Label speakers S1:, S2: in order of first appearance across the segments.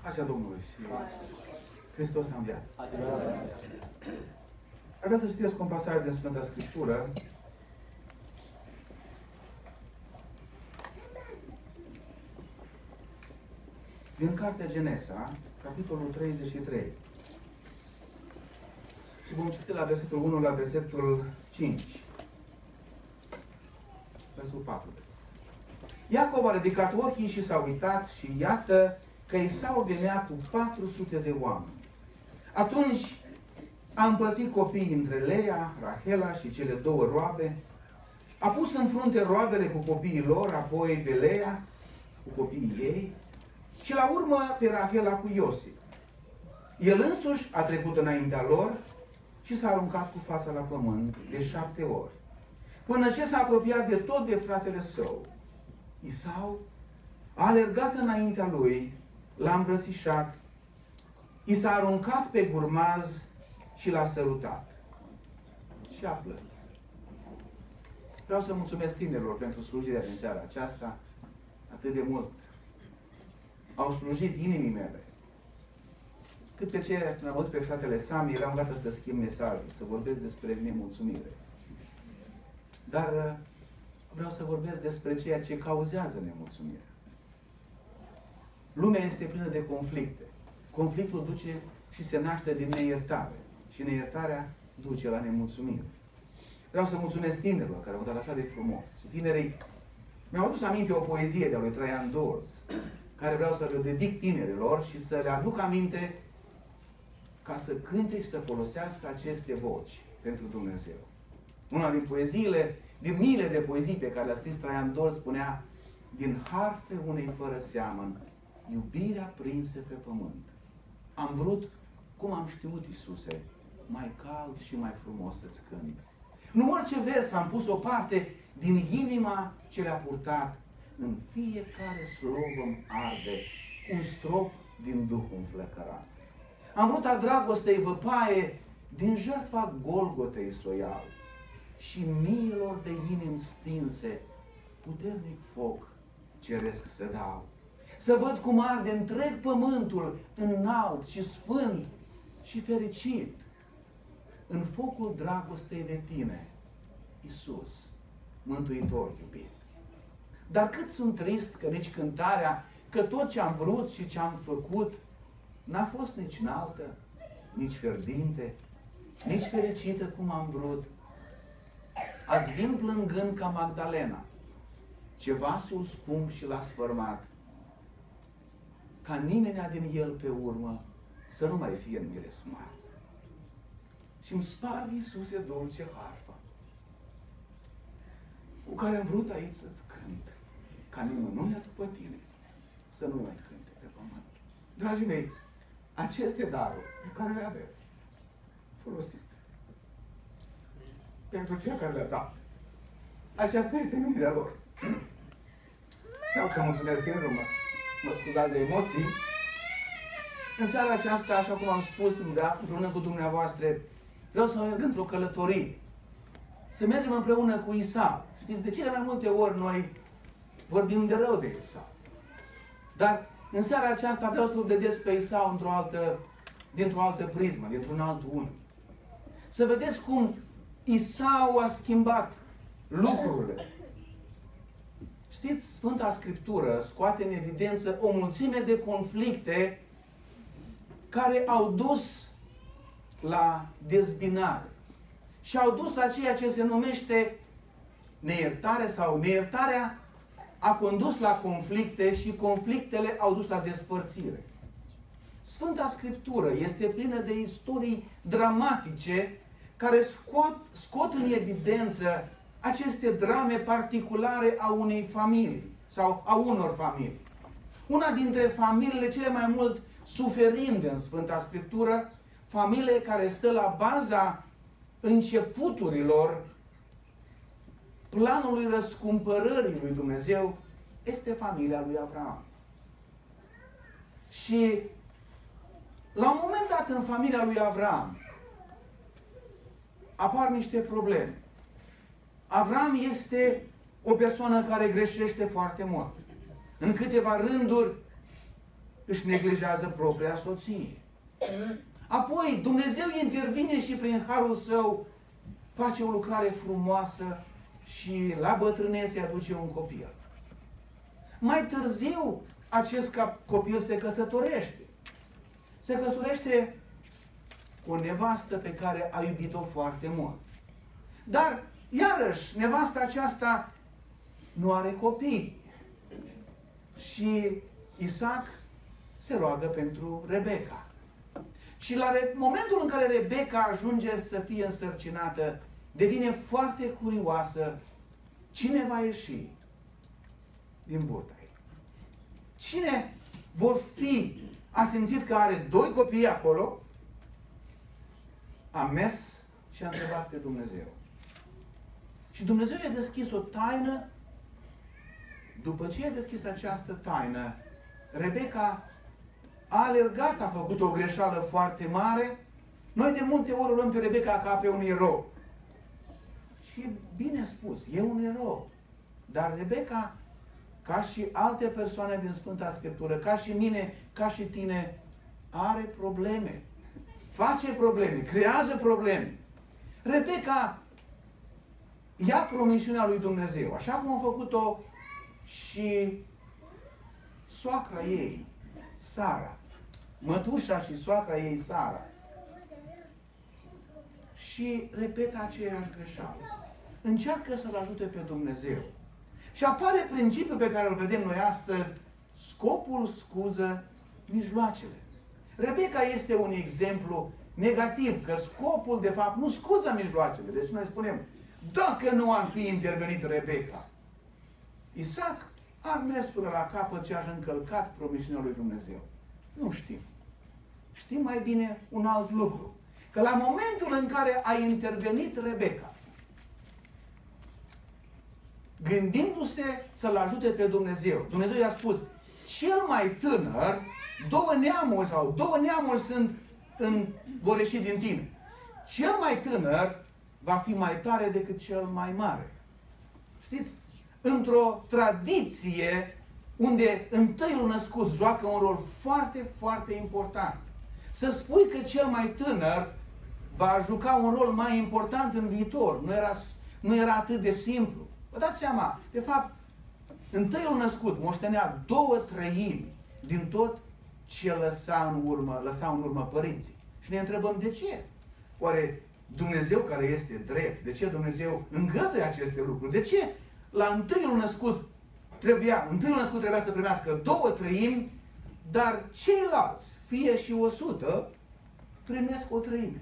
S1: Pacea Domnului și Hristos a înviat. Aș vrea să citesc un pasaj din Sfânta Scriptură. Din Cartea Genesa, capitolul 33. Și vom citi la versetul 1 la versetul 5. Versetul 4. Iacov a ridicat ochii și s-a uitat și iată că Esau venea cu 400 de oameni. Atunci a împărțit copiii între Leia, Rahela și cele două roabe, a pus în frunte roabele cu copiii lor, apoi pe Leia cu copiii ei și la urmă pe Rahela cu Iosif. El însuși a trecut înaintea lor și s-a aruncat cu fața la pământ de 7 ori, până ce s-a apropiat de tot de fratele său. Esau a alergat înaintea lui, l-a îmbrățișat, i s-a aruncat pe gurmaz și l-a sărutat. Și a plâns. Vreau să mulțumesc tinerilor pentru slujirea din seara aceasta atât de mult. Au slujit inimii mele. Cât pe ce, când am văzut pe fratele Sami, eram gata să schimb mesajul, să vorbesc despre nemulțumire. Dar vreau să vorbesc despre ceea ce cauzează nemulțumirea. Lumea este plină de conflicte. Conflictul duce și se naște din neiertare. Și neiertarea duce la nemulțumire. Vreau să mulțumesc tinerilor care au dat așa de frumos. Și tinerii mi-au adus aminte o poezie de-a lui Traian Dorz, care vreau să le dedic tinerilor și să le aduc aminte ca să cânte și să folosească aceste voci pentru Dumnezeu. Una din poeziile, din miile de poezii pe care le-a scris Traian Dorz, spunea: din harfe unei fără seamăn, iubirea prinse pe pământ. Am vrut, cum am știut, Iisuse, mai cald și mai frumos să-ți cânt. Nu orice vers am pus o parte din inima ce le-a purtat. În fiecare slov îmi arde un strop din Duhul înflăcărat. Am vrut a dragostei văpaie, din jertfa Golgotei s-o iau. Și miilor de inimi stinse, puternic foc ceresc să dau. Să văd cum arde întreg pământul, înalt și sfânt și fericit, în focul dragostei de tine, Iisus, Mântuitor iubit. Dar cât sunt trist că nici cântarea, că tot ce am vrut și ce am făcut n-a fost nici înaltă, nici fierbinte, nici fericită cum am vrut. Azi vin plângând ca Magdalena, ce vasul scump și l-a sfărmat, ca nimenea din el pe urmă să nu mai fie în miresmat. Și-mi sparg, Iisuse, dulce harfa, cu care am vrut aici să-ți cânt, ca nimănui după tine să nu mai cânte pe pământ. Dragii mei, aceste daruri pe care le aveți, folosiți pentru cel care le-a dat. Aceasta este menirea lor. Vreau să mulțumesc tinerilor, mă scuzați de emoții. În seara aceasta, așa cum am spus, împreună cu dumneavoastră, vreau să merg într-o călătorie. Să mergem împreună cu Esau. Știți, de cele mai multe ori noi vorbim de rău de Esau. Dar în seara aceasta vreau să-l vedeți pe Esau dintr-o altă prismă, dintr-un alt unghi. Să vedeți cum Esau a schimbat lucrurile. Știți, Sfânta Scriptură scoate în evidență o mulțime de conflicte care au dus la dezbinare și au dus la ceea ce se numește neiertare, sau neiertarea a condus la conflicte și conflictele au dus la despărțire. Sfânta Scriptură este plină de istorii dramatice care scot în evidență aceste drame particulare a unei familii sau a unor familii. Una dintre familiile cele mai mult suferinde în Sfânta Scriptură, familie care stă la baza începuturilor planului răscumpărării lui Dumnezeu, este familia lui Avram. Și la un moment dat în familia lui Avram apar niște probleme. Avram este o persoană care greșește foarte mult. În câteva rânduri își neglijează propria soție. Apoi Dumnezeu intervine și prin harul său face o lucrare frumoasă și la bătrânețe aduce un copil. Mai târziu acest copil se căsătorește. Se căsătorește cu o nevastă pe care a iubit-o foarte mult. Dar, iarăși, nevasta aceasta nu are copii. Și Isaac se roagă pentru Rebecca. Și la momentul în care Rebecca ajunge să fie însărcinată, devine foarte curioasă cine va ieși din burta ei. Cine vor fi, a simțit că are doi copii acolo, a mers și a întrebat pe Dumnezeu. Și Dumnezeu i-a deschis o taină. După ce i-a deschis această taină, Rebecca a alergat, a făcut o greșeală foarte mare. Noi de multe ori o luăm pe Rebecca ca pe un erou. Și bine spus, e un erou. Dar Rebecca, ca și alte persoane din Sfânta Scriptură, ca și mine, ca și tine, are probleme. Face probleme, creează probleme. Rebecca ia promisiunea lui Dumnezeu, așa cum a făcut-o și soacra ei, Sara. Mătușa și soacra ei, Sara. Și repetă aceeași greșeală. Încearcă să-L ajute pe Dumnezeu. Și apare principiul pe care îl vedem noi astăzi: scopul scuză mijloacele. Rebecca este un exemplu negativ, că scopul de fapt nu scuză mijloacele. Deci noi spunem, dacă nu ar fi intervenit Rebecca, Isaac ar mers până la capăt și ar încălcat promisiunea lui Dumnezeu. Nu știm. Știm mai bine un alt lucru. Că la momentul în care a intervenit Rebecca, gândindu-se să-L ajute pe Dumnezeu, Dumnezeu i-a spus, cel mai tânăr, două neamuri vor ieși din tine. Cel mai tânăr va fi mai tare decât cel mai mare. Știți? Într-o tradiție unde întâiul născut joacă un rol foarte, foarte important. Să spui că cel mai tânăr va juca un rol mai important în viitor. Nu era atât de simplu. Vă dați seama, de fapt, întâiul născut moștenea 2/3 din tot ce lăsa în urmă părinții. Și ne întrebăm de ce? Oare Dumnezeu, care este drept, de ce Dumnezeu îngăduie aceste lucruri? De ce la întâiul născut trebuia să primească 2/3, dar ceilalți, fie și 100, primesc 1/3?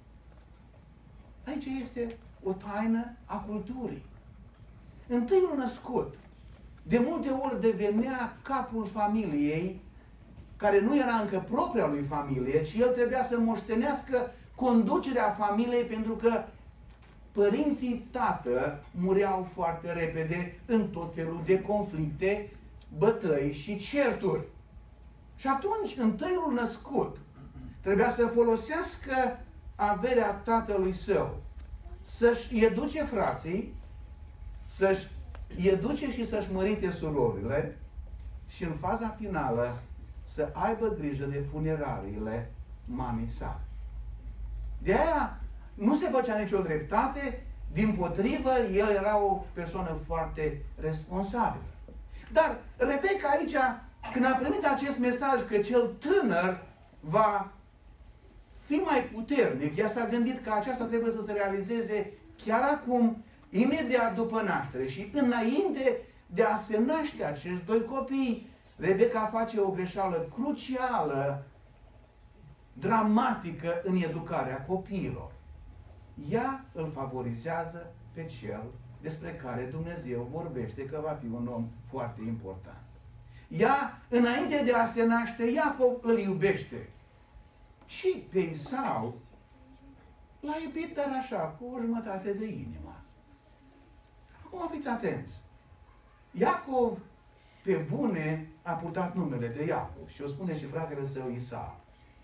S1: Aici este o taină a culturii. Întâiul născut de multe ori devenea capul familiei, care nu era încă propria lui familie, ci el trebuia să moștenească conducerea familiei, pentru că părinții tată mureau foarte repede în tot felul de conflicte, bătăi și certuri. Și atunci întâiul născut trebuia să folosească averea tatălui său, să-și educe frații, să-și educe și să-și mărite surorile și în faza finală să aibă grijă de funeraliile mamei sale. De aia nu se făcea nicio dreptate, dimpotrivă, el era o persoană foarte responsabilă. Dar Rebecca aici, când a primit acest mesaj că cel tânăr va fi mai puternic, ea s-a gândit că aceasta trebuie să se realizeze chiar acum, imediat după naștere. Și înainte de a se naște acești doi copii, Rebecca face o greșeală crucială, dramatică în educarea copiilor. Ea îl favorizează pe cel despre care Dumnezeu vorbește că va fi un om foarte important. Ea, înainte de a se naște, Iacov îl iubește. Și pe Isau l-a iubit, dar așa, cu o jumătate de inimă. Acum fiți atenți. Iacov, pe bune, a purtat numele de Iacov și o spune și fratele său Isau.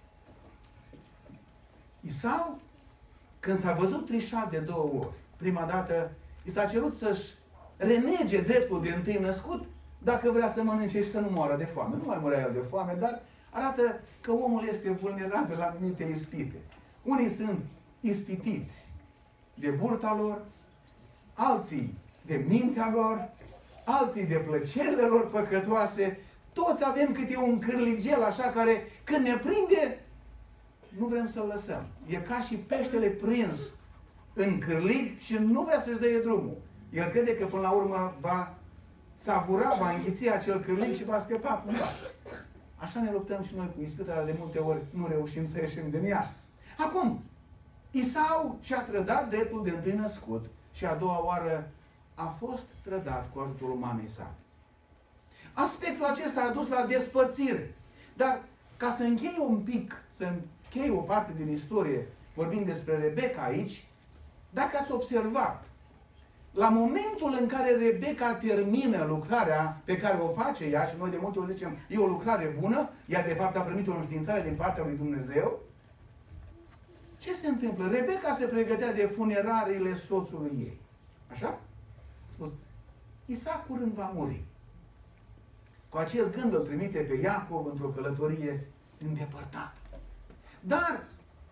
S1: Isau, când s-a văzut trișat de 2 ori, prima dată i s-a cerut să-și renege dreptul de întâi născut, dacă vrea să mănânce și să nu moară de foame. Nu mai murea el de foame, dar arată că omul este vulnerabil la anumite ispite. Unii sunt ispitiți de burta lor, alții de mintea lor, alții de plăcerile lor păcătoase. Toți avem câte un cârligel așa care când ne prinde, nu vrem să-l lăsăm. E ca și peștele prins în cârlig și nu vrea să-și dea drumul. El crede că până la urmă va savura, va înghiți acel cârlig și va scăpa cumva. Așa ne luptăm și noi cu ispitele, de multe ori nu reușim să ieșim din ea. Acum, Isau și-a trădat dreptul de întâi născut și a doua oară a fost trădat cu ajutorul mamei sale. Aspectul acesta a dus la despărțire. Dar ca să închei un pic, să închei o parte din istorie, vorbind despre Rebecca aici, dacă ați observat, la momentul în care Rebecca termină lucrarea pe care o face ea, și noi de multe ori zicem, e o lucrare bună, ea de fapt a primit o înștiințare din partea lui Dumnezeu, ce se întâmplă? Rebecca se pregătea de funerariile soțului ei. Așa? A spus, Isaac curând va muri. Cu acest gând îl trimite pe Iacov într-o călătorie îndepărtată. Dar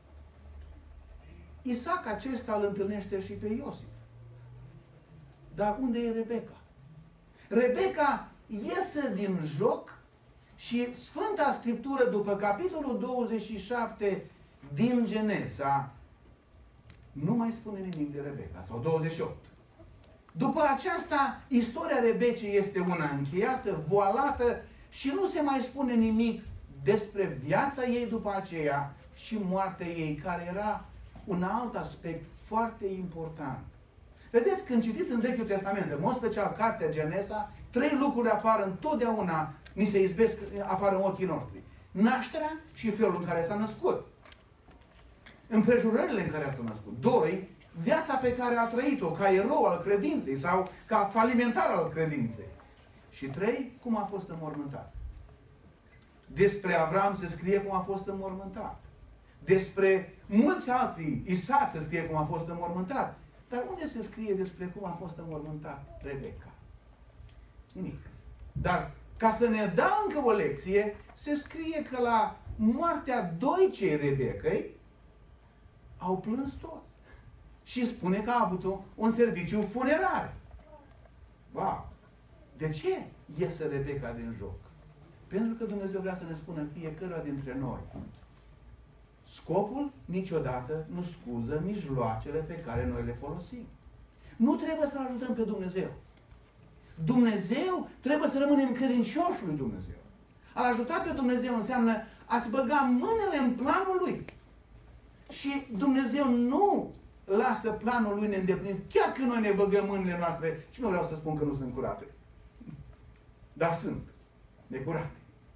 S1: Isaac acesta îl întâlnește și pe Iosif. Dar unde e Rebecca? Rebecca iese din joc și Sfânta Scriptură, după capitolul 27 din Genesa, nu mai spune nimic de Rebecca, sau 28. După aceasta, istoria Rebecii este una încheiată, voalată și nu se mai spune nimic despre viața ei după aceea și moartea ei, care era un alt aspect foarte important. Vedeți, când citiți în Vechiul Testament, în mod special cartea Genesa, 3 lucruri apar întotdeauna, ni se izbesc, apar în ochii noștri. Nașterea și felul în care s-a născut. Împrejurările în care s-a născut. 2. Viața pe care a trăit-o ca erou al credinței sau ca falimentar al credinței. Și 3. Cum a fost înmormântat. Despre Avram se scrie cum a fost înmormântat. Despre mulți alții, Isaac se scrie cum a fost înmormântat. Dar unde se scrie despre cum a fost înmormântat Rebecca? Nimic. Dar ca să ne dea încă o lecție, se scrie că la moartea doicei Rebecăi au plâns toți. Și spune că a avut un serviciu funerar. Wow! De ce iese Rebecca din joc? Pentru că Dumnezeu vrea să ne spună fiecăruia dintre noi. Scopul niciodată nu scuză mijloacele pe care noi le folosim. Nu trebuie să-L ajutăm pe Dumnezeu. Dumnezeu trebuie să rămânem credincioși lui Dumnezeu. A ajuta pe Dumnezeu înseamnă a-ți băga mâinile în planul Lui. Și Dumnezeu nu lasă planul Lui neîndeplinit, chiar când noi ne băgăm mâinile noastre, și nu vreau să spun că nu sunt curate. Dar sunt necurate.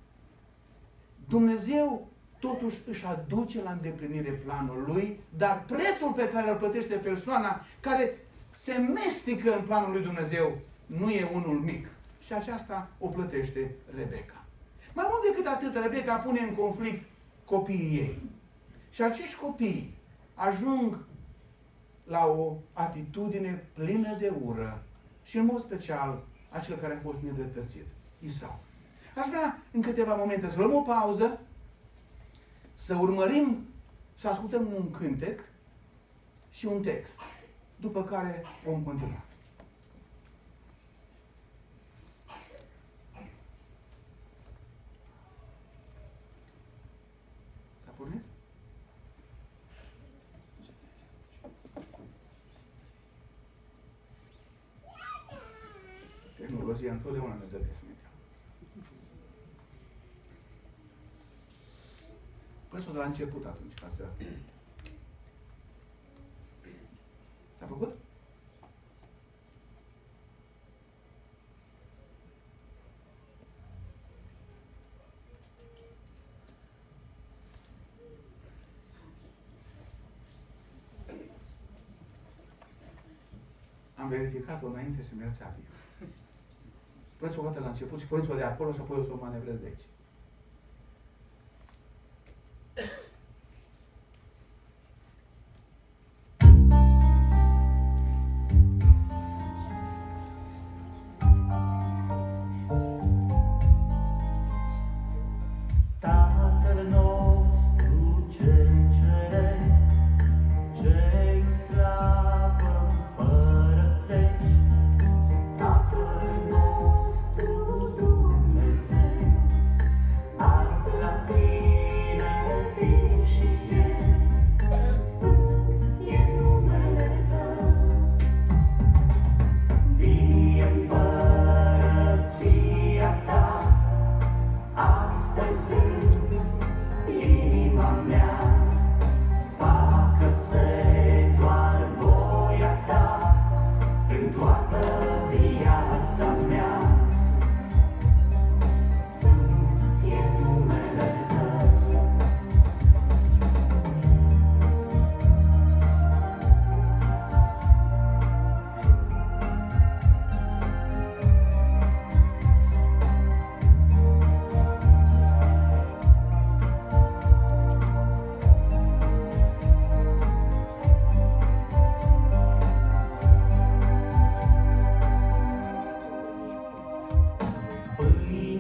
S1: Dumnezeu totuși își aduce la îndeplinire planul Lui, dar prețul pe care îl plătește persoana care se mestecă în planul lui Dumnezeu nu e unul mic. Și aceasta o plătește Rebecca. Mai mult decât atât, Rebecca pune în conflict copiii ei. Și acești copii ajung la o atitudine plină de ură și în mod special acel care a fost nedreptățit, Isau. Aș vrea în câteva momente să luăm o pauză, să urmărim, să ascultăm un cântec și un text, după care vom continua. S-a pornit? Tehnologia întotdeauna ne dă desmetea. Păi de la început atunci, ca să... S-a făcut? Am verificat-o înainte să mergea bine. Puneți-o o dată la început și puneți-o de acolo și apoi o să o manevrez de aici.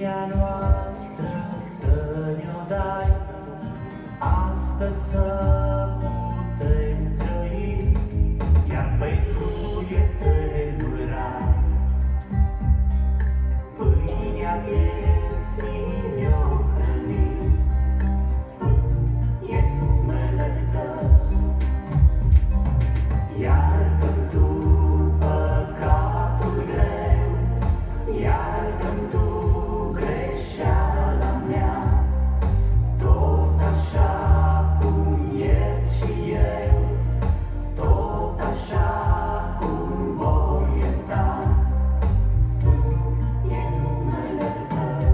S2: pâinea noastră să ne-o dai, astăzi să putem trăi, iar pentru eternul rai. Pâinea vieții ne-o hrăni, sfânt e numele Tău. Iartă-mi Tu păcatul greu, iartă-mi Tu greșeala mea, tot așa cum iert și eu, tot așa cum voi ierta, sfânt e numele Tău.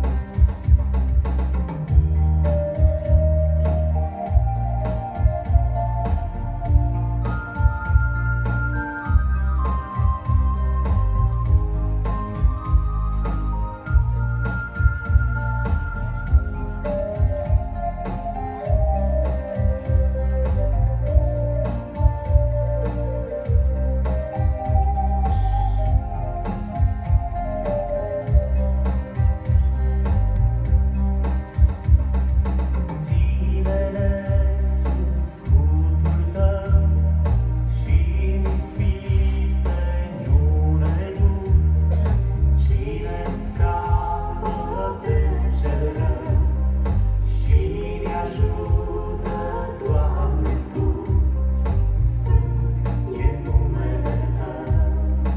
S2: Zilele sunt scutul Tău și-mi ispite nu ne duc. Cine scapă de cel rău și ne ajută, Doamne, Tu, sfânt e numele Tău.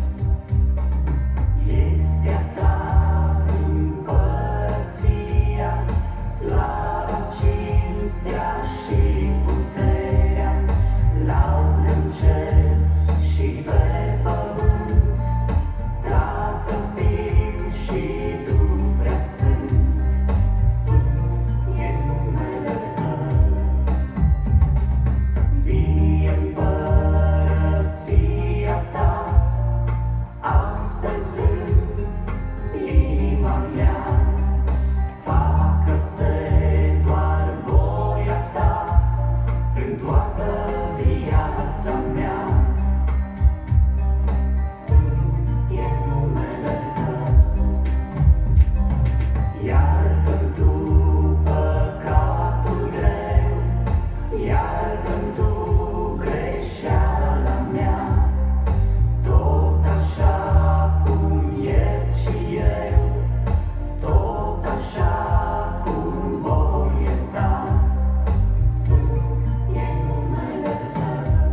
S2: Este a Ta împărăția, slava, cinstea și puterea, laudă în cer și pe pământ, Tată, Fiu și Duh Preasfânt, sfânt e numele Tău. Vie împărăția Ta, astăzi în inima mea, facă-se doar voia Ta în toată viața mea, sfânt e numele Tău. Iartă-mi Tu păcatul greu, iartă-mi Tu greșeala mea, tot așa cum iert și eu, tot așa cum voi ierta, sfânt e numele Tău.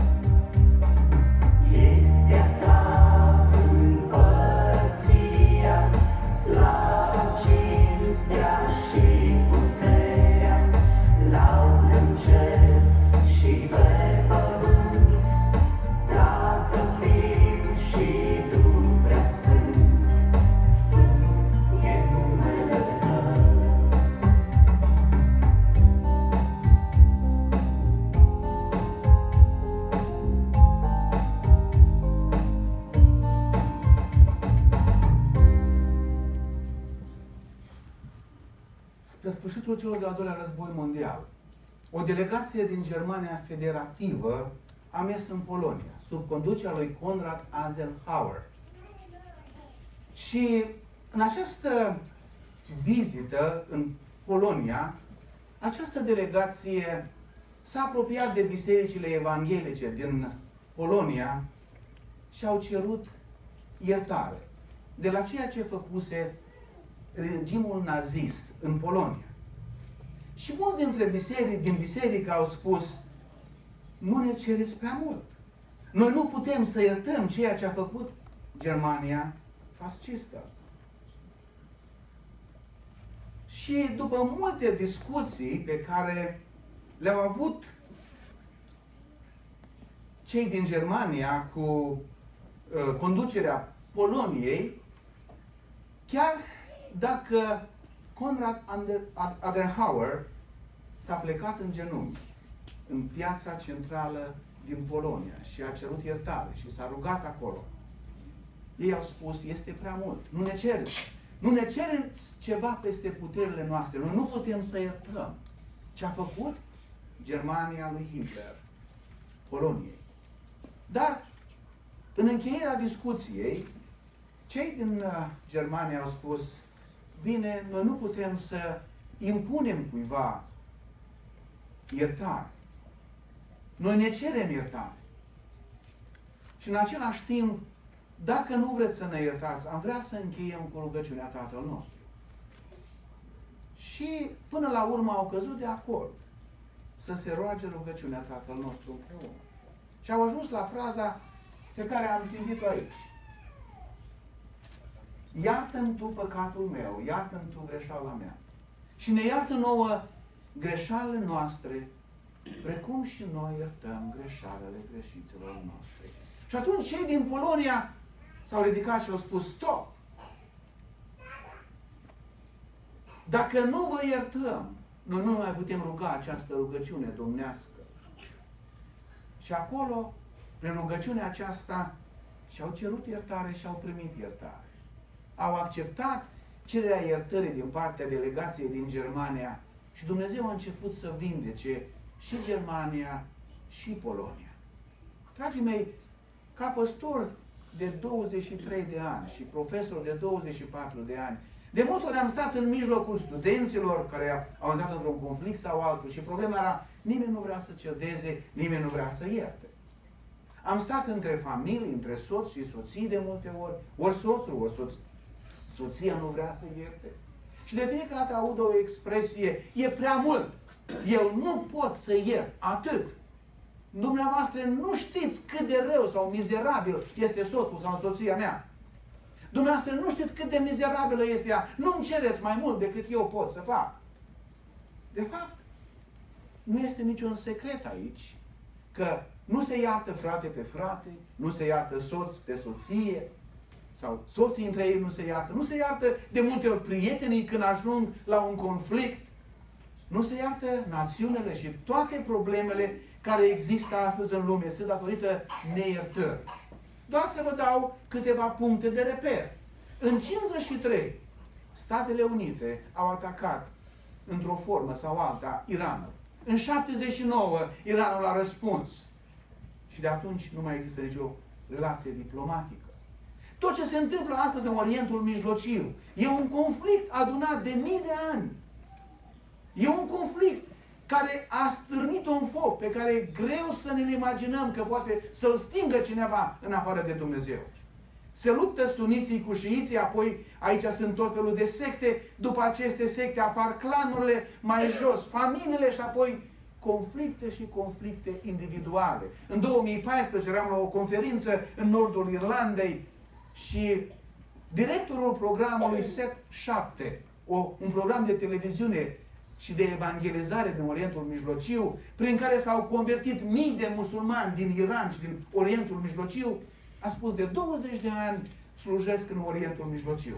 S2: Este a Ta împărăția, slava, cinstea și puterea, laudă în cer și pe pământ, Tată, Fiu și Duh Preasfânt, sfânt e numele Tău.
S1: Spre sfârșitul celor de-al doilea război mondial, o delegație din Germania Federativă a mers în Polonia, sub conducerea lui Konrad Adenauer. Și în această vizită în Polonia, această delegație s-a apropiat de bisericile evanghelice din Polonia și au cerut iertare de la ceea ce făcuse regimul nazist în Polonia. Și mulți dintre din biserică au spus: nu ne cereți prea mult. Noi nu putem să iertăm ceea ce a făcut Germania fascistă. Și după multe discuții pe care le-au avut cei din Germania cu conducerea Poloniei, chiar dacă Konrad Adenauer s-a plecat în genunchi în piața centrală din Polonia și a cerut iertare și s-a rugat acolo, ei au spus: este prea mult, nu ne cereți. Nu ne cereți ceva peste puterile noastre. Noi nu putem să iertăm ce a făcut Germania lui Hitler, Poloniei. Dar, în încheierea discuției, cei din Germania au spus: bine, noi nu putem să impunem cuiva iertare. Noi ne cerem iertare. Și în același timp, dacă nu vreți să ne iertați, am vrea să încheiem cu rugăciunea Tatăl nostru. Și până la urmă au căzut de acord să se roage rugăciunea Tatăl nostru împreună. Și au ajuns la fraza pe care am citit-o aici. Iartă-mi tu păcatul meu, iartă-mi tu greșeala mea. Și ne iartă nouă greșalele noastre, precum și noi iertăm greșalele greșiților noștri. Și atunci cei din Polonia s-au ridicat și au spus, stop! Dacă nu vă iertăm, noi nu mai putem ruga această rugăciune domnească. Și acolo, prin rugăciunea aceasta, și-au cerut iertare și au primit iertare. Au acceptat cererea iertării din partea delegației din Germania și Dumnezeu a început să vindece și Germania și Polonia. Dragii mei, ca păstor de 23 de ani și profesor de 24 de ani, de multe ori am stat în mijlocul studenților care au intrat într-un conflict sau altul și problema era nimeni nu vrea să cedeze, nimeni nu vrea să ierte. Am stat între familii, între soț și soții de multe ori soțul, ori soția nu vrea să ierte. Și de fiecare dată aud o expresie, e prea mult, eu nu pot să iert, atât. Dumneavoastră nu știți cât de rău sau mizerabil este soțul sau soția mea. Dumneavoastră nu știți cât de mizerabilă este ea. Nu-mi cereți mai mult decât eu pot să fac. De fapt, nu este niciun secret aici că nu se iartă frate pe frate, nu se iartă soț pe soție, sau soții între ei nu se iartă. Nu se iartă de multe ori prietenii când ajung la un conflict. Nu se iartă națiunile și toate problemele care există astăzi în lume sunt datorită neiertării. Doar să vă dau câteva puncte de reper. În 53, Statele Unite au atacat într-o formă sau alta Iranul. În 79, Iranul a răspuns. Și de atunci nu mai există nicio relație diplomatică. Tot ce se întâmplă astăzi în Orientul Mijlociu e un conflict adunat de mii de ani. E un conflict care a stârnit un foc pe care e greu să ne-l imaginăm că poate să-l stingă cineva în afară de Dumnezeu. Se luptă suniții cu șiiții, apoi aici sunt tot felul de secte, după aceste secte apar clanurile mai jos, familiile și apoi conflicte și conflicte individuale. În 2014 eram la o conferință în nordul Irlandei și directorul programului SET 7, un program de televiziune și de evangelizare din Orientul Mijlociu, prin care s-au convertit mii de musulmani din Iran și din Orientul Mijlociu, a spus de 20 de ani slujesc în Orientul Mijlociu.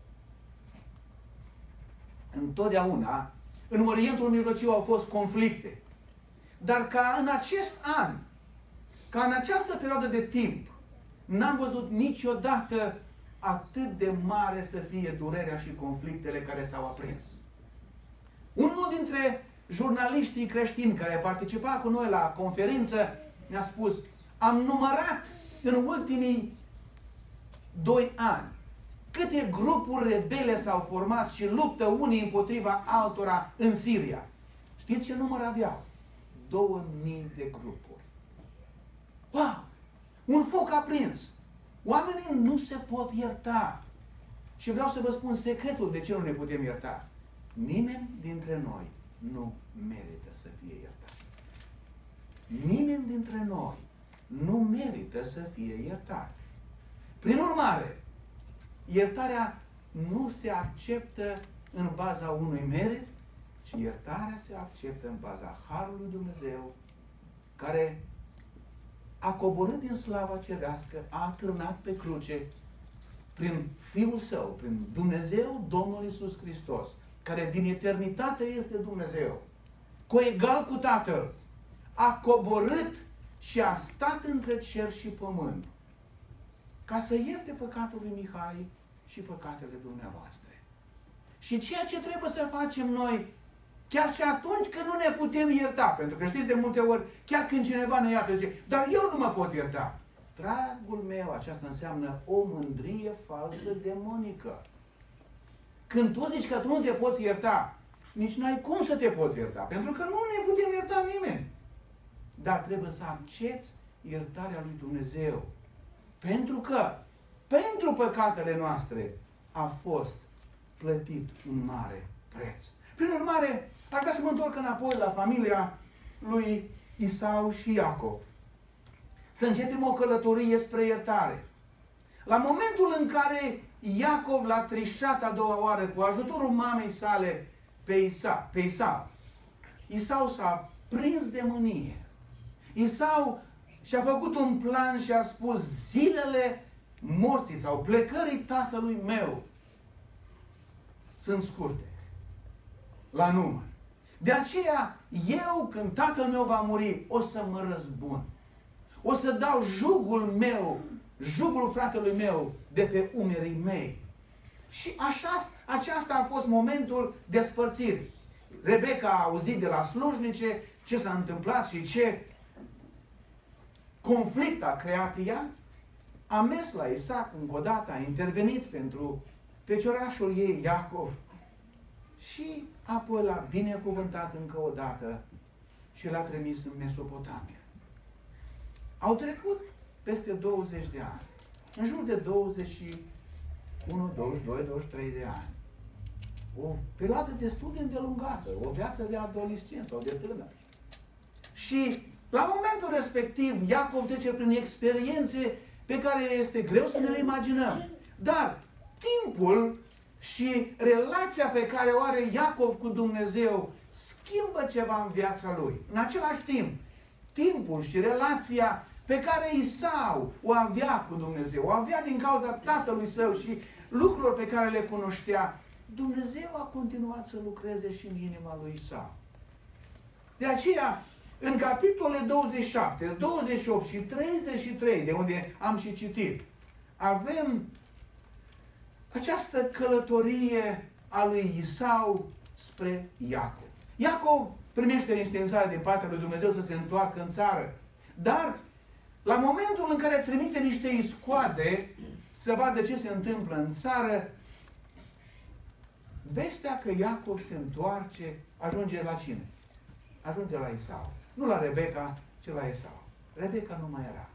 S1: Întotdeauna, în Orientul Mijlociu au fost conflicte. Dar ca în acest an, ca în această perioadă de timp, n-am văzut niciodată atât de mare să fie durerea și conflictele care s-au aprins. Unul dintre jurnaliștii creștini care participa cu noi la conferință ne-a spus: am numărat în ultimii 2 ani câte grupuri rebele s-au format și luptă unii împotriva altora în Siria. Știți ce număr aveau? 2000 de grupuri. Wow! Un foc aprins. Oamenii nu se pot ierta. Și vreau să vă spun secretul de ce nu ne putem ierta. Nimeni dintre noi nu merită să fie iertat. Nimeni dintre noi nu merită să fie iertat. Prin urmare, iertarea nu se acceptă în baza unui merit, ci iertarea se acceptă în baza Harului lui Dumnezeu, care a coborât din slava cerească, a atârnat pe cruce prin Fiul Său, prin Dumnezeu, Domnul Iisus Hristos, care din eternitate este Dumnezeu, coegal cu Tatăl, a coborât și a stat între cer și pământ ca să ierte păcatul lui Mihai și păcatele dumneavoastră. Și ceea ce trebuie să facem noi, chiar și atunci când nu ne putem ierta, pentru că știți de multe ori, chiar când cineva ne iartă, zice, dar eu nu mă pot ierta. Dragul meu, aceasta înseamnă o mândrie falsă demonică. când tu zici că tu nu te poți ierta, nici n-ai cum să te poți ierta. Pentru că nu ne putem ierta nimeni. Dar trebuie să accepti iertarea lui Dumnezeu. Pentru că pentru păcatele noastre a fost plătit un mare preț. Prin urmare, aș vrea să mă întorc înapoi la familia lui Isau și Iacov. Să începem o călătorie spre iertare. La momentul în care Iacov l-a trișat a doua oară cu ajutorul mamei sale pe Isau, Isau s-a prins de mânie. Isau și-a făcut un plan și a spus: zilele morții sau plecării tatălui meu sunt scurte, la număr. De aceea, eu, când tatăl meu va muri, o să mă răzbun. O să dau jugul meu, jugul fratelui meu, de pe umerii mei. Și aceasta a fost momentul despărțirii. Rebecca a auzit de la slujnice ce s-a întâmplat și ce conflict a creat ea. A mers la Isaac încă o dată, a intervenit pentru feciorașul ei, Iacov, și apoi l-a binecuvântat încă o dată și l-a trimis în Mesopotamia. Au trecut peste 20 de ani, în jur de 21, 22, 23 de ani. O perioadă destul de îndelungată, o viață de adolescent sau de tânăr. Și la momentul respectiv, Iacov trece prin experiențe pe care este greu să ne le imaginăm. Dar timpul și relația pe care o are Iacov cu Dumnezeu schimbă ceva în viața lui. În același timp, timpul și relația pe care Isau o avea cu Dumnezeu, o avea din cauza tatălui său și lucrurilor pe care le cunoștea, Dumnezeu a continuat să lucreze și în inima lui Isau. De aceea, în capitolele 27, 28 și 33, de unde am și citit, avem această călătorie a lui Isau spre Iacov. Iacov primește înștiințare din partea lui Dumnezeu să se întoarcă în țară. Dar, la momentul în care trimite niște iscoade să vadă ce se întâmplă în țară, vestea că Iacov se întoarce ajunge la cine? Ajunge la Isau. Nu la Rebecca, ci la Isau. Rebecca nu mai era.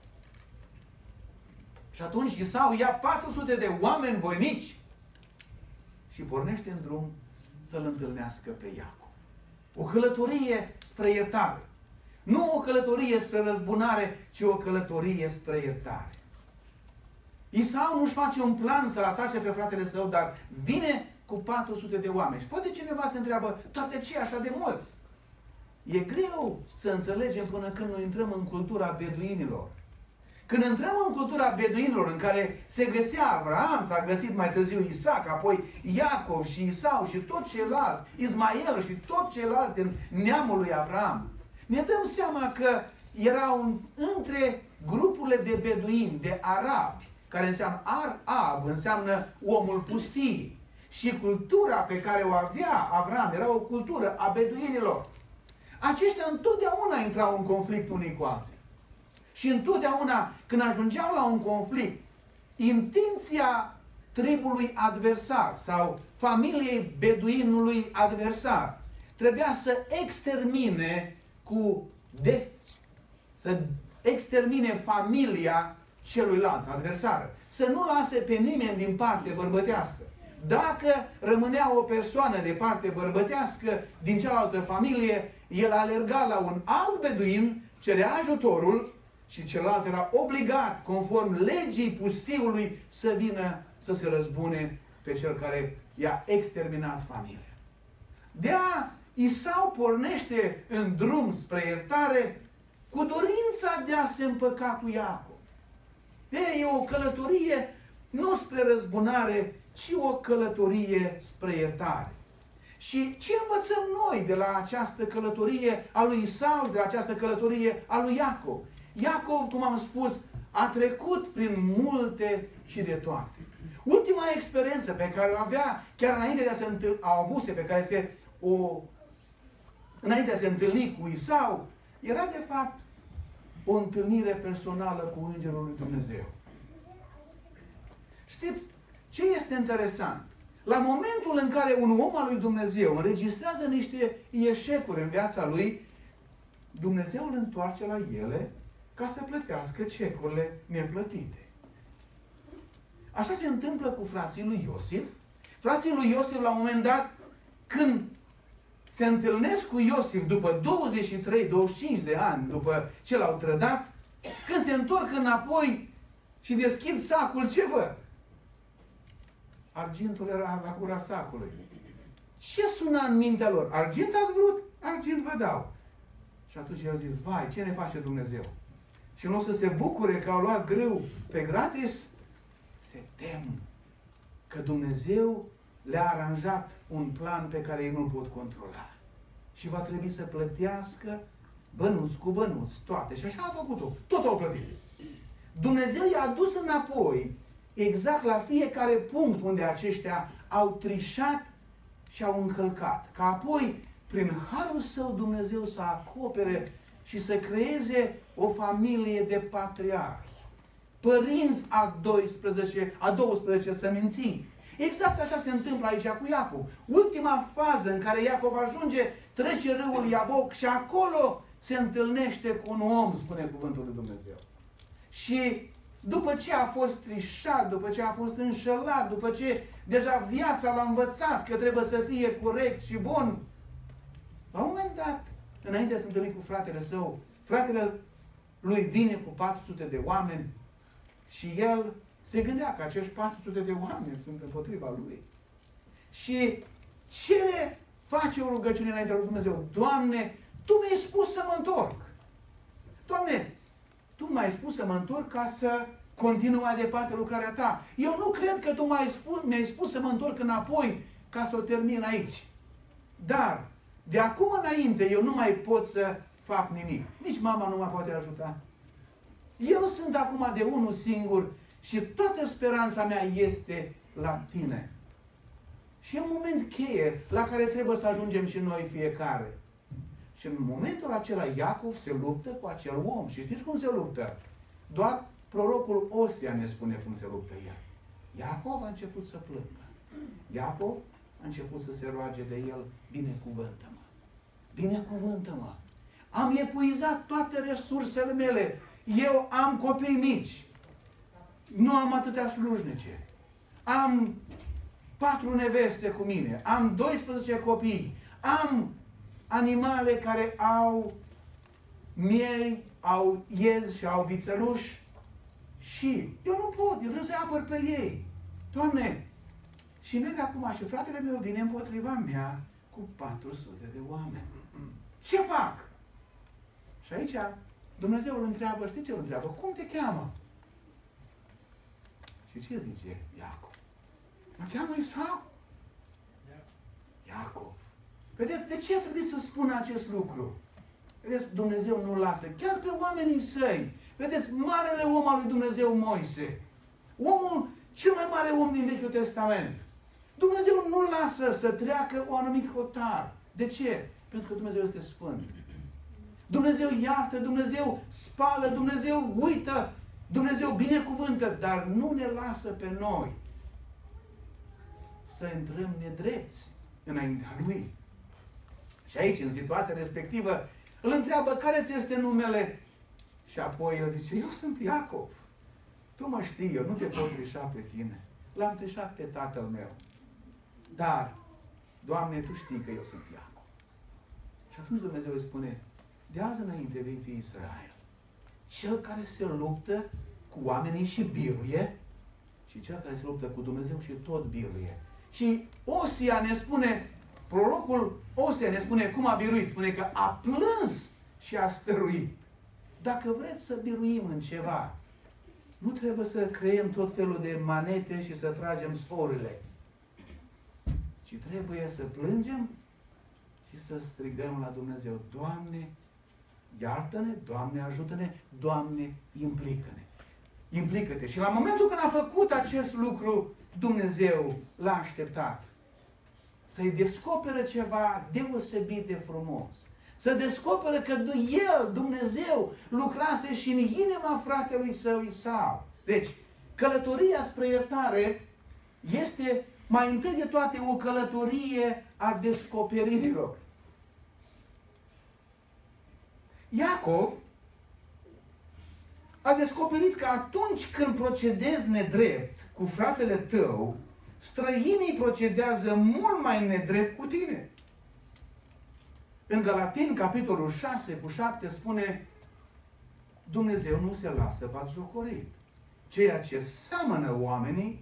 S1: Și atunci Isau ia 400 de oameni voinici și pornește în drum să-l întâlnească pe Iacov. O călătorie spre iertare. Nu o călătorie spre răzbunare, ci o călătorie spre iertare. Isau nu-și face un plan să-l atace pe fratele său, dar vine cu 400 de oameni. Și poate cineva se întreabă, dar de ce așa de mulți? E greu să înțelegem până când nu intrăm în cultura beduinilor. Când intrăm în cultura beduinilor, în care se găsea Avram, s-a găsit mai târziu Isaac, apoi Iacov și Isau și toți ceilalți, Ismael și toți ceilalți din neamul lui Avram, ne dăm seama că erau între grupurile de beduini, de arabi, care înseamnă Arab, înseamnă omul pustiei. Și cultura pe care o avea Avram era o cultură a beduinilor. Aceștia întotdeauna intrau în conflict unii cu alții. Și întotdeauna, când ajungeau la un conflict, intenția tribului adversar sau familiei beduinului adversar trebuia să extermine să extermine familia celuilalt adversar. Să nu lase pe nimeni din parte bărbătească. Dacă rămânea o persoană de parte bărbătească din cealaltă familie, el alerga la un alt beduin, cerea ajutorul și celălalt era obligat, conform legii pustiului, să vină să se răzbune pe cel care i-a exterminat familia. De-aia Isau pornește în drum spre iertare cu dorința de a se împăca cu Iacov. De-aia e o călătorie nu spre răzbunare, ci o călătorie spre iertare. Și ce învățăm noi de la această călătorie a lui Isau și de la această călătorie a lui Iacov? Iacov, cum am spus, a trecut prin multe și de toate. Ultima experiență pe care o avea, chiar înainte de a se înainte de a se întâlni cu Isau, era de fapt o întâlnire personală cu Îngerul lui Dumnezeu. Știți ce este interesant? La momentul în care un om al lui Dumnezeu înregistrează niște eșecuri în viața lui, Dumnezeu îl întoarce la ele ca să plătească cecurile neplătite. Așa se întâmplă cu frații lui Iosif. Frații lui Iosif, la un moment dat, când se întâlnesc cu Iosif după 23-25 de ani după ce l-au trădat, când se întorc înapoi și deschid sacul, ce văd? Argintul era la gura sacului. Ce suna în mintea lor? Argint ați vrut? Argint vă dau. Și atunci i-au zis, vai, ce ne face Dumnezeu? Și în loc să se bucure că au luat grâu pe gratis, se tem că Dumnezeu le-a aranjat un plan pe care ei nu-l pot controla. Și va trebui să plătească bănuți cu bănuți, toate. Și așa a făcut-o. Tot au plătit. Dumnezeu i-a adus înapoi exact la fiecare punct unde aceștia au trișat și au încălcat. Ca apoi, prin harul său, Dumnezeu să acopere și să creeze o familie de patriarhi. Părinți a 12 seminții. Exact așa se întâmplă aici cu Iacov. Ultima fază în care Iacov ajunge, trece râul Iaboc și acolo se întâlnește cu un om, spune cuvântul lui Dumnezeu. Și după ce a fost trișat, după ce a fost înșelat, după ce deja viața l-a învățat că trebuie să fie corect și bun, la un moment dat, înainte să se întâlni cu fratele său, fratele lui vine cu 400 de oameni și el se gândea că acești 400 de oameni sunt împotriva lui. Și face o rugăciune înaintea lui Dumnezeu. Doamne, Tu mi-ai spus să mă întorc. Doamne, Tu m-ai spus să mă întorc ca să continui mai departe lucrarea Ta. Eu nu cred că Tu mi-ai spus să mă întorc înapoi ca să o termin aici. Dar, de acum înainte, eu nu mai pot să fac nimic. Nici mama nu mă poate ajuta. Eu sunt acum de unul singur și toată speranța mea este la Tine. Și e un moment cheie la care trebuie să ajungem și noi fiecare. Și în momentul acela Iacov se luptă cu acel om. Și știți cum se luptă? Doar prorocul Osea ne spune cum se luptă el. Iacov a început să plângă. Iacov a început să se roage de el, binecuvântă-mă. Binecuvântă-mă. Am epuizat toate resursele mele. Eu am copii mici. Nu am atâtea slujnice. Am 4 neveste cu mine. Am 12 copii. Am animale care au miei, au iezi și au vițeluși. Și eu nu pot. Eu vreau să-i apăr pe ei. Doamne, și merg acum și fratele meu vine împotriva mea cu 400 de oameni. Ce fac? Și aici Dumnezeu îl întreabă, știi ce îl întreabă? Cum te cheamă? Și ce zice Iacov? Mă cheamă Isau? Iacov. Vedeți, de ce a trebuit să spună acest lucru? Vedeți, Dumnezeu nu lasă. Chiar pe oamenii săi. Vedeți, marele om al lui Dumnezeu, Moise. Omul, cel mai mare om din Vechiul Testament. Dumnezeu nu lasă să treacă o anumit hotar. De ce? Pentru că Dumnezeu este sfânt. Dumnezeu iartă, Dumnezeu spală, Dumnezeu uită, Dumnezeu binecuvântă, dar nu ne lasă pe noi să intrăm nedrepți înaintea Lui. Și aici, în situația respectivă, îl întreabă care ți este numele și apoi el zice, eu sunt Iacov. Tu mă știi, eu nu te pot trișa pe tine. L-am trișat pe tatăl meu. Dar, Doamne, Tu știi că eu sunt Iacov. Și atunci Dumnezeu îi spune, de azi înainte vei fi Israel. Cel care se luptă cu oamenii și biruie și cel care se luptă cu Dumnezeu și tot biruie. Și Osea ne spune, prorocul Osea ne spune cum a biruit. Spune că a plâns și a stăruit. Dacă vreți să biruim în ceva, nu trebuie să creăm tot felul de manete și să tragem sforile. Ci trebuie să plângem și să strigăm la Dumnezeu, Doamne, iartă-ne, Doamne, ajută-ne, Doamne, implică-ne. Implică-te. Și la momentul când a făcut acest lucru, Dumnezeu l-a așteptat să-i descopere ceva deosebit de frumos. Să descopere că El, Dumnezeu, lucrase și în inima fratelui său Isau. Deci, călătoria spre iertare este mai întâi de toate o călătorie a descoperirilor. Iacov a descoperit că atunci când procedezi nedrept cu fratele tău, străinii procedează mult mai nedrept cu tine. În Galateni, capitolul 6:7 spune: Dumnezeu nu se lasă batjocorit. Ceea ce seamănă oamenii,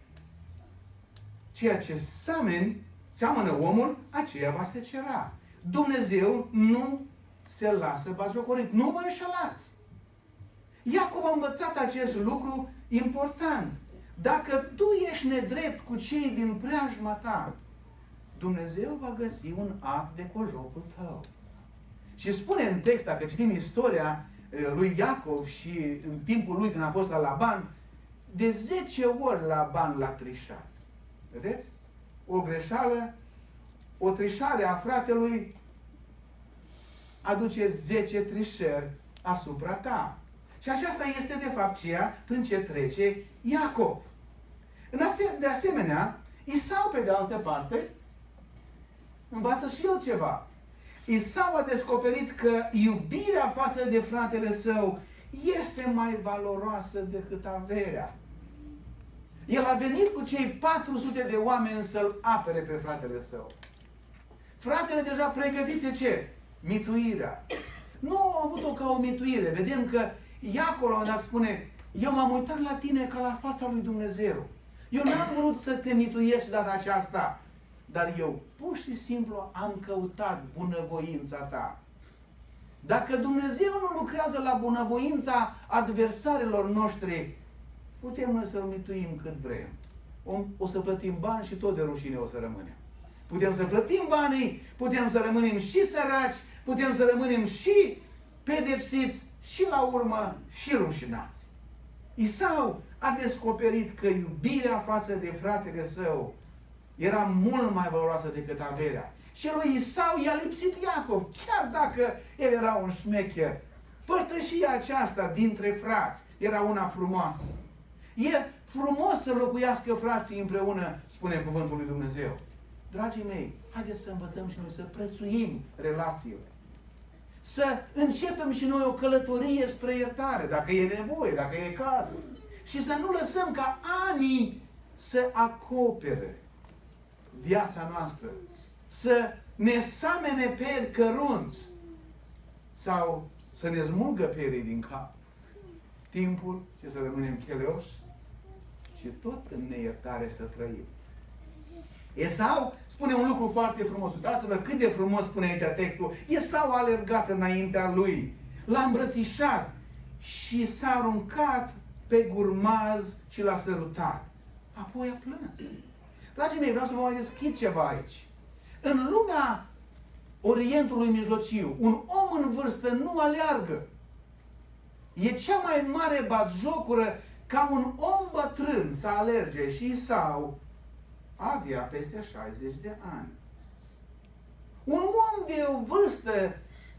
S1: ceea ce seamănă omul, aceea va secera. Dumnezeu nu se lasă batjocorit. Nu vă înșelați. Iacov a învățat acest lucru important. Dacă tu ești nedrept cu cei din preajma ta, Dumnezeu va găsi un act de cojocul tău. Și spune în text, dacă citim istoria lui Iacov și în timpul lui când a fost la Laban, de 10 ori Laban l-a trișat. Vedeți? O greșeală, o trișare a fratelui aduce 10 trișări asupra ta. Și aceasta este de fapt ceea prin ce trece Iacov. De asemenea, Isau, pe de altă parte, învață și el ceva. Isau a descoperit că iubirea față de fratele său este mai valoroasă decât averea. El a venit cu cei 400 de oameni să-l apere pe fratele său. Fratele deja pregătise ce? Mituirea. Nu au avut-o ca o mituire. Vedem că Iacov la un dat spune: eu m-am uitat la tine ca la fața lui Dumnezeu. Eu n-am vrut să te mituiești data aceasta, dar eu pur și simplu am căutat bunăvoința ta. Dacă Dumnezeu nu lucrează la bunăvoința adversarilor noștri, putem noi să-L mituim cât vrem. O să plătim bani și tot de rușine o să rămânem. Putem să plătim banii, putem să rămânem și săraci, putem să rămânem și pedepsiți și la urmă și rușinați. Isau a descoperit că iubirea față de fratele său era mult mai valoroasă decât averea. Și lui Isau i-a lipsit Iacov, chiar dacă el era un șmecher. Părtășia aceasta dintre frați era una frumoasă. E frumos să locuiască frații împreună, spune cuvântul lui Dumnezeu. Dragii mei, haideți să învățăm și noi să prețuim relațiile. Să începem și noi o călătorie spre iertare, dacă e nevoie, dacă e cazul. Și să nu lăsăm ca anii să acopere viața noastră. Să ne samene peri cărunți sau să ne smulgă perii din cap. Timpul ce să rămânem chelioși și tot în neiertare să trăim. Esau spune un lucru foarte frumos. Uitați-vă cât de frumos spune aici textul. Esau a alergat înaintea lui, l-a îmbrățișat și s-a aruncat pe gurmaz și l-a sărutat. Apoi a plâns. Dragii mei, vreau să vă mai deschid ceva aici. În lumea Orientului Mijlociu, un om în vârstă nu aleargă. E cea mai mare batjocură ca un om bătrân să alerge. Și Isau avea peste 60 de ani. Un om de o vârstă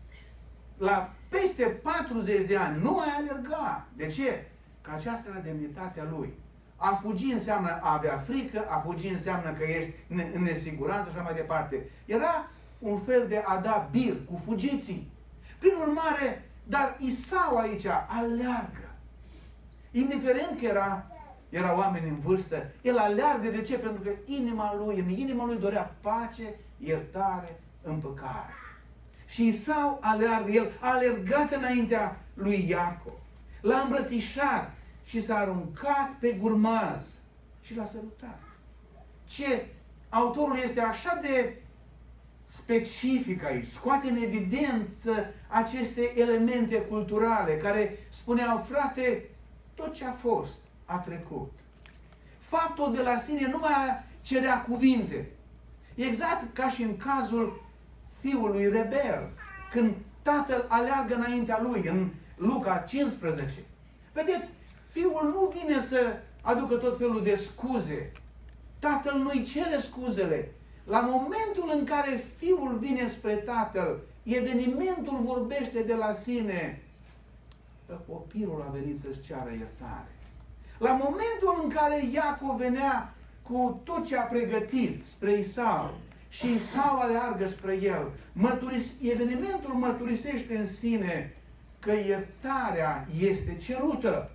S1: la peste 40 de ani nu mai alerga. De ce? Că aceasta era demnitatea lui. A fugi înseamnă a avea frică, a fugi înseamnă că ești în nesiguranță și așa mai departe. Era un fel de a da bir cu fugiții. Prin urmare, dar Isau aici aleargă. Indiferent că era oameni în vârstă, el aleargă. De ce? Pentru că în inima lui dorea pace, iertare, împăcare. Și Isau aleargă, el a alergat înaintea lui Iacov. L-a îmbrățișat și s-a aruncat pe gurmaz și l-a sărutat. Ce autorul este așa de specific aici, scoate în evidență aceste elemente culturale care spuneau: frate, tot ce a fost a trecut. Faptul de la sine nu mai cerea cuvinte. Exact ca și în cazul fiului rebel, când tatăl aleargă înaintea lui, în Luca 15. Vedeți, fiul nu vine să aducă tot felul de scuze. Tatăl nu-i cere scuzele. La momentul în care fiul vine spre tatăl, evenimentul vorbește de la sine că copilul a venit să-și ceară iertare. La momentul în care Iacov venea cu tot ce a pregătit spre Isau și Isau aleargă spre el. Evenimentul mărturisește în sine că iertarea este cerută.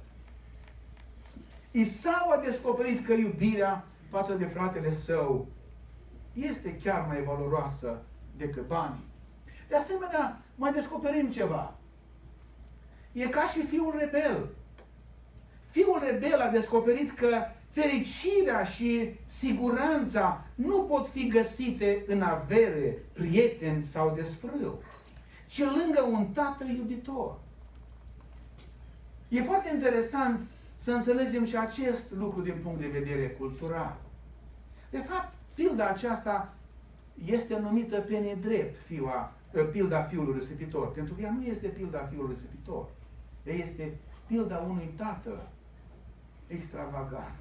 S1: Isau a descoperit că iubirea față de fratele său este chiar mai valoroasă decât banii. De asemenea, mai descoperim ceva. E ca și fiul rebel. Fiul rebel a descoperit că fericirea și siguranța nu pot fi găsite în avere, prieteni sau desfrâu, ci lângă un tată iubitor. E foarte interesant să înțelegem și acest lucru din punct de vedere cultural. De fapt, pilda aceasta este numită pe nedrept pilda fiului risipitor, pentru că ea nu este pilda fiului risipitor. Ea este pilda unui tată extravagant.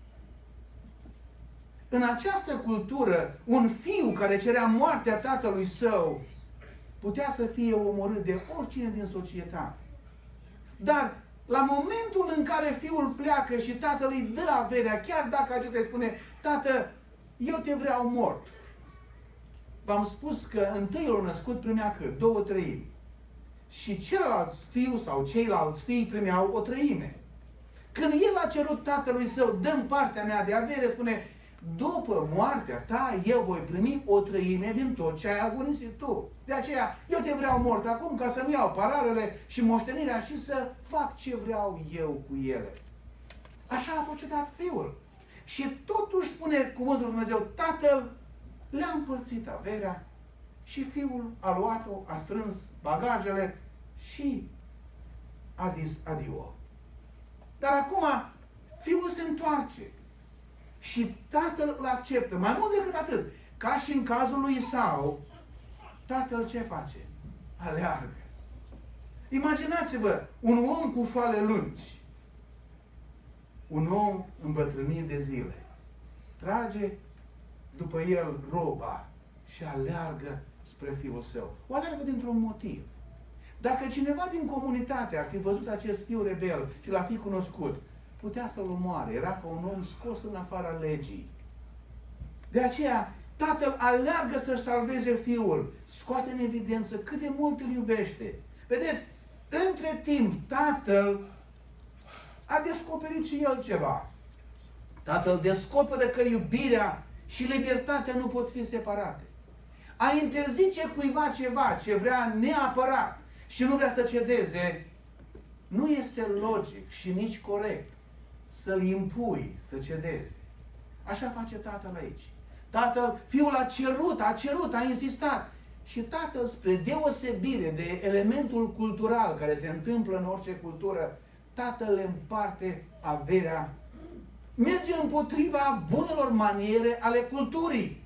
S1: În această cultură, un fiu care cerea moartea tatălui său putea să fie omorât de oricine din societate. Dar la momentul în care fiul pleacă și tatăl îi dă averea, chiar dacă acesta îi spune: tată, eu te vreau mort. V-am spus că întâiul născut primea cât? 2/3. Și celălalt fiu sau ceilalți fii primeau 1/3. Când el a cerut tatălui său: dă-mi partea mea de avere, spune: după moartea ta, eu voi primi 1/3 din tot ce ai agonisit tu. De aceea, eu te vreau mort acum ca să-mi iau paralele și moștenirea și să fac ce vreau eu cu ele. Așa a procedat fiul. Și totuși spune cuvântul lui Dumnezeu: tatăl le-a împărțit averea și fiul a luat-o, a strâns bagajele și a zis adio. Dar acum fiul se întoarce și tatăl îl acceptă. Mai mult decât atât, ca și în cazul lui Isau, tatăl ce face? Aleargă. Imaginați-vă un om cu foale lungi, un om îmbătrânit de zile, trage după el roba și aleargă spre fiul său. O aleargă dintr-un motiv. Dacă cineva din comunitate ar fi văzut acest fiu rebel și l-ar fi cunoscut, putea să-l omoare. Era ca un om scos în afara legii. De aceea, tatăl aleargă să-și salveze fiul, scoate în evidență cât de mult îl iubește. Vedeți, între timp, tatăl a descoperit și el ceva. Tatăl descoperă că iubirea și libertatea nu pot fi separate. A interzice cuiva ceva ce vrea neapărat și nu vrea să cedeze, nu este logic și nici corect să-l impui să cedeze. Așa face tatăl aici. Tatăl, fiul a insistat. Și tatăl, spre deosebire de elementul cultural care se întâmplă în orice cultură, tatăl le împarte averea. Merge împotriva bunelor maniere ale culturii.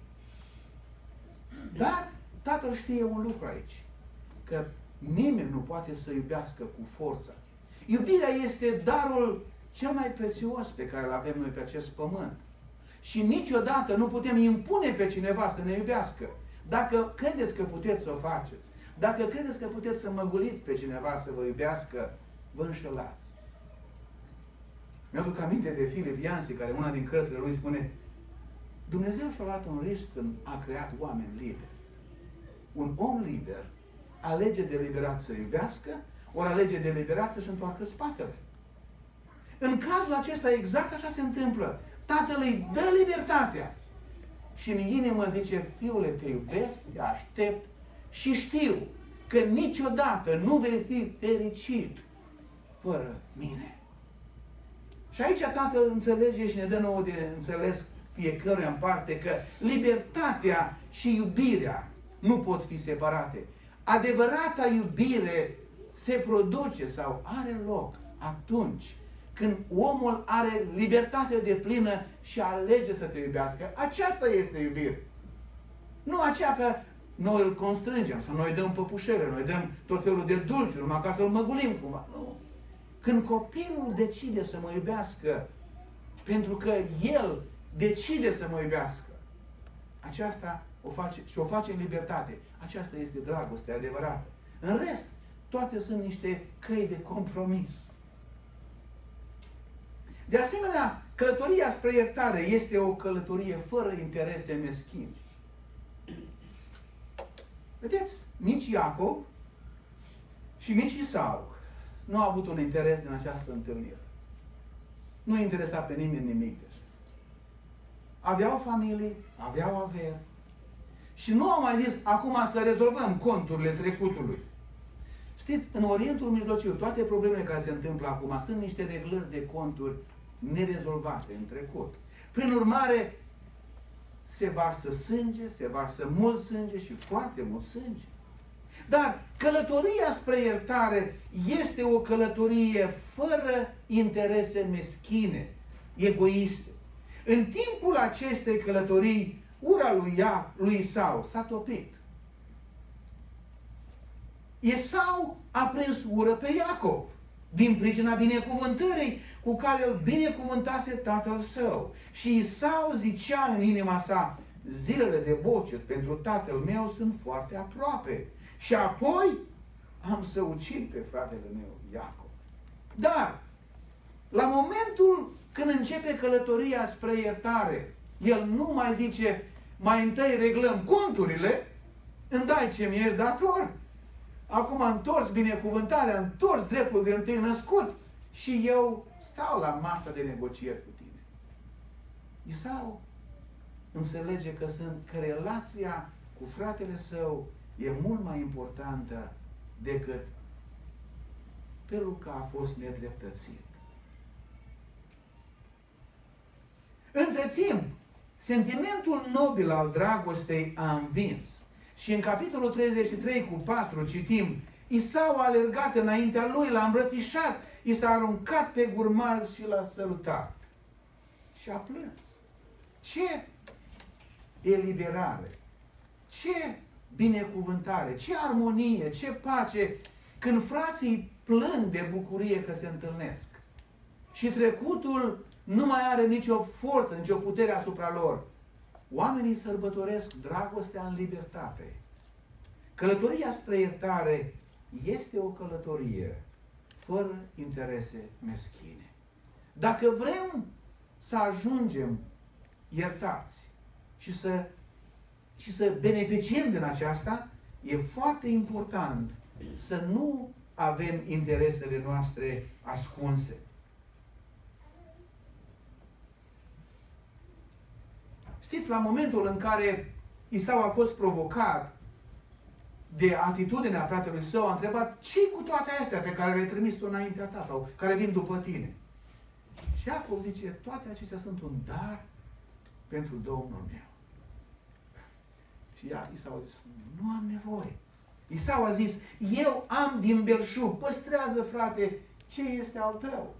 S1: Dar tatăl știe un lucru aici, că nimeni nu poate să iubească cu forța. Iubirea este darul cel mai prețios pe care îl avem noi pe acest pământ. Și niciodată nu putem impune pe cineva să ne iubească. Dacă credeți că puteți să o faceți, dacă credeți că puteți să măguliți pe cineva să vă iubească, vă înșelați. Mi-aduc aminte de Philip Yancey, care una din cărțile lui spune: Dumnezeu și-a luat un risc când a creat oameni liberi. Un om liber alege deliberat să iubească, ori alege deliberat să-și întoarcă spatele. În cazul acesta exact așa se întâmplă. Tatăl îi dă libertatea și în inimă zice: fiule, te iubesc, te aștept și știu că niciodată nu vei fi fericit fără mine. Și aici tatăl înțelege și ne dă nouă de înțeles fiecăruia în parte că libertatea și iubirea nu pot fi separate. Adevărata iubire se produce sau are loc atunci când omul are libertate deplină și alege să te iubească. Aceasta este iubire. Nu aceea că noi îl constrângem, să noi dăm păpușele, noi dăm tot felul de dulciuri, numai ca să-l măgulim cumva. Nu. Când copilul decide să mă iubească, pentru că el decide să mă iubească, aceasta o face în libertate. Aceasta este dragoste adevărată. În rest, toate sunt niște căi de compromis. De asemenea, Călătoria spre iertare este o călătorie fără interese meschine. Vedeți, nici Iacov și nici Isau nu au avut un interes din această întâlnire. Nu interesa pe nimeni nimic. Aveau familii, aveau averi. Și nu au mai zis, acum să rezolvăm conturile trecutului. Știți, în Orientul Mijlociu, toate problemele care se întâmplă acum sunt niște reglări de conturi nerezolvate în trecut. Prin urmare, se varsă sânge, se varsă mult sânge și foarte mult sânge. Dar călătoria spre iertare este o călătorie fără interese meschine, egoiste. În timpul acestei călătorii, ura lui Isau s-a topit. Esau a prins ură pe Iacov din pricina binecuvântării cu care îl binecuvântase tatăl său. Și Isau zicea în inima sa, zilele de bocet pentru tatăl meu sunt foarte aproape. Și apoi am să ucid pe fratele meu, Iacov. Dar, la momentul când începe călătoria spre iertare, el nu mai zice, mai întâi reglăm conturile, îmi dai ce mi ești dator. Acum întorci binecuvântarea, întorci dreptul de întâi născut și eu stau la masa de negocieri cu tine. Isau înțelege că relația cu fratele său e mult mai importantă decât felul că a fost nedreptățit. Între timp, sentimentul nobil al dragostei a învins. Și în capitolul 33:4 citim, Isau a alergat înaintea lui, l-a îmbrățișat, i s-a aruncat pe gurmaz și l-a salutat. Și a plâns. Ce eliberare! Ce binecuvântare! Ce armonie! Ce pace! Când frații plâng de bucurie că se întâlnesc. Și trecutul nu mai are nicio forță, nicio putere asupra lor. Oamenii sărbătoresc dragostea în libertate. Călătoria spre iertare este o călătorie fără interese meschine. Dacă vrem să ajungem iertați și să beneficiem din aceasta, e foarte important să nu avem interesele noastre ascunse. Știți, la momentul în care Isau a fost provocat de atitudinea fratelui său, a întrebat, ce-i cu toate astea pe care le-ai trimis tu înaintea ta sau care vin după tine? Și Iacov zice, toate acestea sunt un dar pentru Domnul meu. Și Isau a zis, nu am nevoie. Isau a zis, eu am din belșug, păstrează, frate, ce este al tău.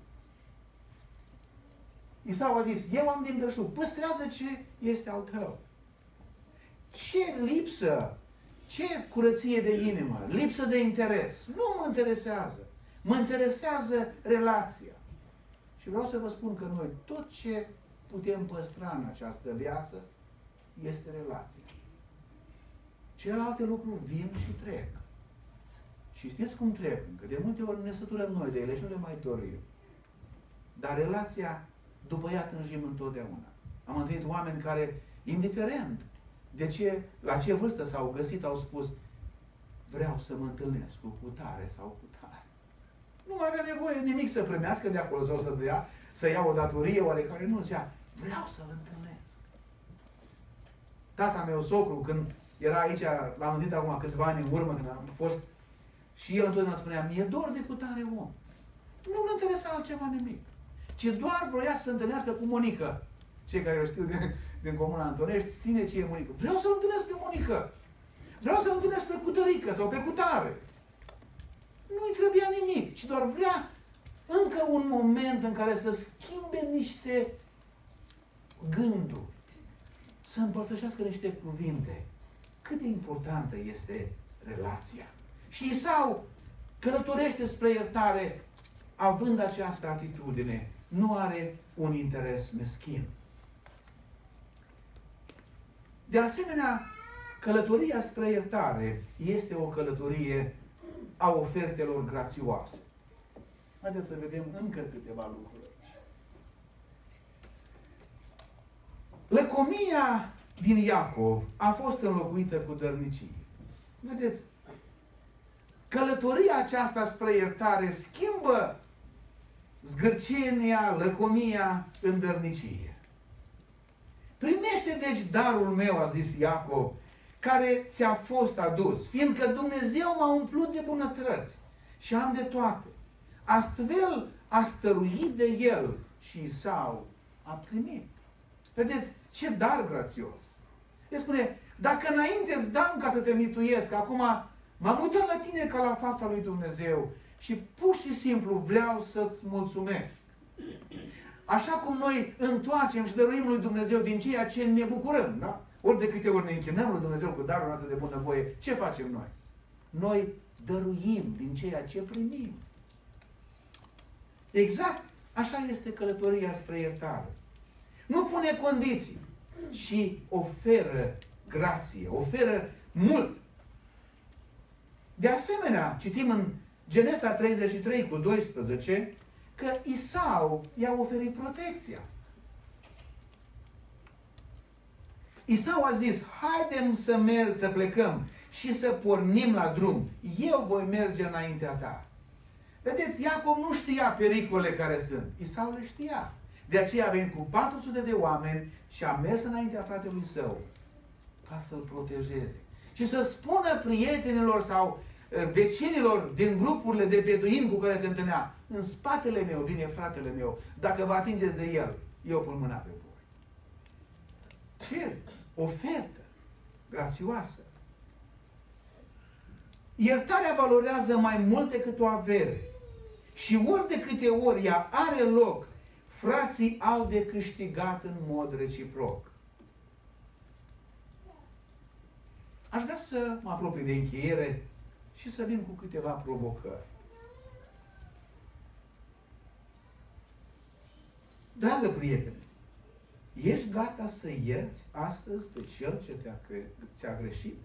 S1: Isau a zis, eu am din belșug, păstrează ce este al tău. Ce lipsă, ce curăție de inimă, lipsă de interes. Nu mă interesează. Mă interesează relația. Și vreau să vă spun că noi, tot ce putem păstra în această viață, este relația. Celelalte lucruri vin și trec. Și știți cum trec? Că de multe ori ne săturăm noi de ele și nu le mai dorim. Dar relația, după ea tânjim întotdeauna. Am întâlnit oameni care, indiferent la ce vârstă s-au găsit, au spus, vreau să mă întâlnesc cu cutare sau cu tare. Nu mai avea nevoie nimic să primească de acolo sau să dea, să ia o datorie oarecare. Nu, zicea, vreau să-l întâlnesc. Tata meu, socru, când era aici, l-am întâlnit acum câțiva ani în urmă, când am fost, și el întotdeauna spunea, mi-e dor de cutare om. Nu-l interesa altceva nimic. Ci doar vroia să se întâlnească cu Monica. Cei care o știu din Comuna Antonești, știe ce e Monica. Vreau să-l întâlnesc pe Monica. Vreau să-l întâlnesc pe Cutărică sau pe Cutare. Nu-i trebuia nimic, ci doar vrea încă un moment în care să schimbe niște gânduri. Să împărtășească niște cuvinte. Cât de importantă este relația. Și Isau călătorește spre iertare având această atitudine. Nu are un interes meschin. De asemenea, călătoria spre iertare este o călătorie a ofertelor grațioase. Haideți să vedem încă câteva lucruri aici. Lăcomia din Iacov a fost înlocuită cu dărnicie. Vedeți? Călătoria aceasta spre iertare schimbă zgârcenia, lăcomia în dărnicie. Primește deci darul meu, a zis Iacov, care ți-a fost adus, fiindcă Dumnezeu m-a umplut de bunătăți și am de toate. Astfel a stăruit de el și Isau a primit. Vedeți, ce dar grațios! El spune, dacă înainte îți dam ca să te mituiesc, acum m-am uitat la tine ca la fața lui Dumnezeu și pur și simplu vreau să-ți mulțumesc. Așa cum noi întoarcem și dăruim lui Dumnezeu din ceea ce ne bucurăm, da? Ori de câte ori ne închinăm lui Dumnezeu cu darul nostru de bunăvoie, ce facem noi? Noi dăruim din ceea ce primim. Exact așa este călătoria spre iertare. Nu pune condiții, ci oferă grație, oferă mult. De asemenea, citim în Genesa 33 cu 12 că Isau i-a oferit protecția. Isau a zis, haidem să plecăm și să pornim la drum. Eu voi merge înaintea ta. Vedeți, Iacov nu știa pericolele care sunt. Isau le știa. De aceea a venit cu 400 de oameni și a mers înaintea fratelui său ca să-l protejeze. Și să spună prietenilor sau vecinilor din grupurile de beduini cu care se întâlnea, în spatele meu vine fratele meu, dacă vă atingeți de el, eu pun mâna pe voi. Ce ofertă grațioasă! Iertarea valorează mai mult decât o avere. Și ori de câte ori ea are loc, frații au de câștigat în mod reciproc. Aș vrea să mă apropii de încheiere și să vin cu câteva provocări. Dragă prietene, ești gata să ierți astăzi pe cel ce ți-a greșit?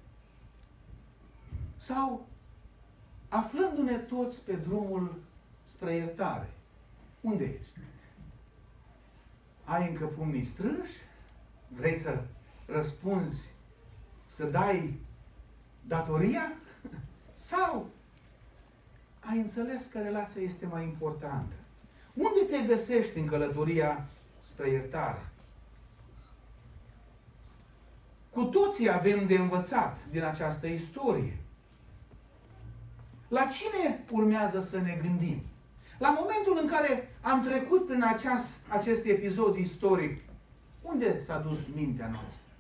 S1: Sau, aflându-ne toți pe drumul spre iertare, unde ești? Ai încă pumnii strânși? Vrei să răspunzi, să dai datoria? Sau ai înțeles că relația este mai importantă? Unde te găsești în călătoria spre iertare? Cu toții avem de învățat din această istorie. La cine urmează să ne gândim? La momentul în care am trecut prin acest episod istoric, unde s-a dus mintea noastră?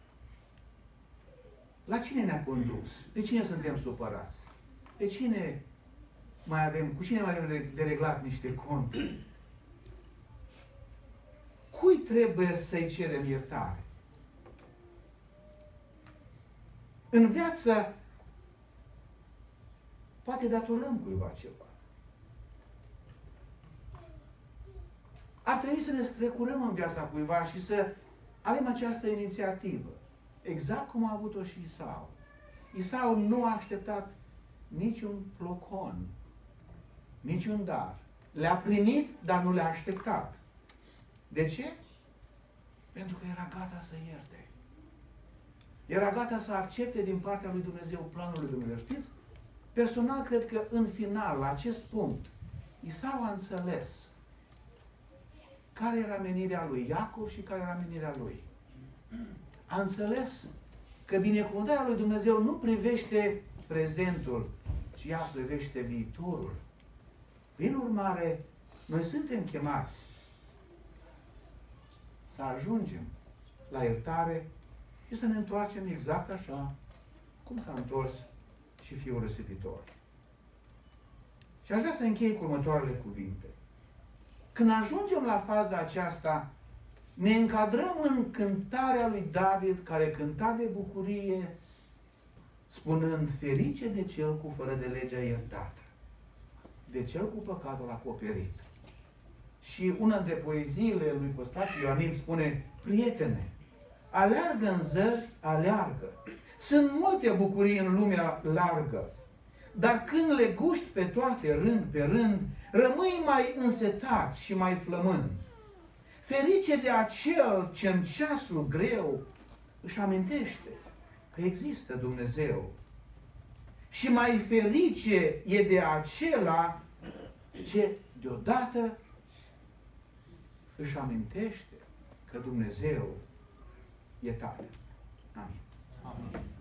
S1: La cine ne-a condus? De cine suntem supărați? Cu cine mai avem de reglat niște conturi? Cui trebuie să-i cerem iertare? În viață poate datorăm cuiva ceva. Ar trebui să ne strecurăm în viața cuiva și să avem această inițiativă. Exact cum a avut-o și Isau. Isau nu a așteptat niciun plocon, niciun dar. Le-a primit, dar nu le-a așteptat. De ce? Pentru că era gata să ierte. Era gata să accepte din partea lui Dumnezeu planul lui Dumnezeu. Știți? Personal, cred că în final, la acest punct, Isau a înțeles care era menirea lui Iacov și care era menirea lui. A înțeles că binecuvântarea lui Dumnezeu nu privește prezentul, ci ea privește viitorul. Prin urmare, noi suntem chemați să ajungem la iertare și să ne întoarcem exact așa cum s-a întors și fiul risipitor. Și aș vrea să închei cu următoarele cuvinte. Când ajungem la faza aceasta, ne încadrăm în cântarea lui David, care cânta de bucurie, spunând, ferice de cel cu fără de legea iertată, de cel cu păcatul acoperit. Și una de poeziile lui Costache Ioanin spune, prietene, aleargă în zări, aleargă. Sunt multe bucurii în lumea largă, dar când le guști pe toate rând pe rând, rămâi mai însetat și mai flămând. Ferice de acel ce în ceasul greu își amintește că există Dumnezeu. Și mai ferice e de acela ce deodată își amintește că Dumnezeu e Tatăl. Amin.
S3: Amin.